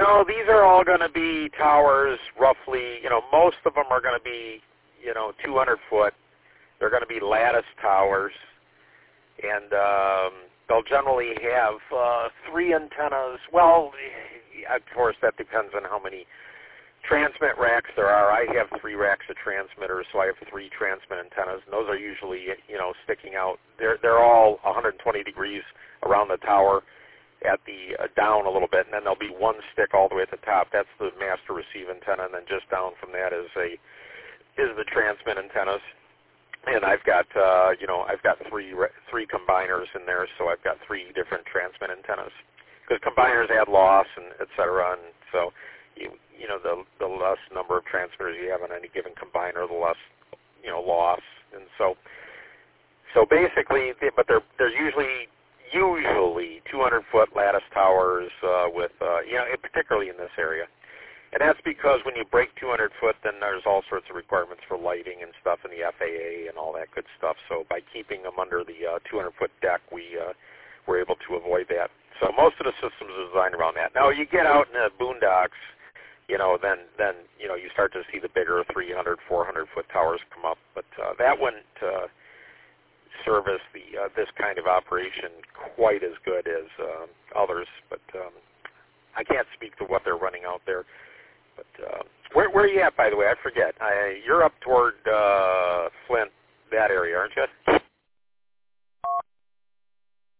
No, these are all going to be towers roughly, most of them are going to be, 200 foot. They're going to be lattice towers, and they'll generally have 3 antennas. Well, of course, that depends on how many transmit racks there are. I have 3 racks of transmitters, so I have 3 transmit antennas, and those are usually, sticking out. They're all 120 degrees around the tower at the down a little bit, and then there'll be one stick all the way at the top. That's the master receive antenna, and then just down from that is the transmit antennas. And I've got I've got three combiners in there, so I've got 3 different transmit antennas because combiners add loss and et cetera, and so the less number of transmitters you have on any given combiner, the less loss, and so basically, but they're usually 200-foot lattice towers with particularly in this area. And that's because when you break 200 foot, then there's all sorts of requirements for lighting and stuff in the FAA and all that good stuff. So by keeping them under the 200-foot deck, we were able to avoid that. So most of the systems are designed around that. Now you get out in the boondocks, then you start to see the bigger 300, 400-foot towers come up. But that wouldn't service this kind of operation quite as good as others. But I can't speak to what they're running out there. But where are you at, by the way? I forget. You're up toward Flint, that area, aren't you?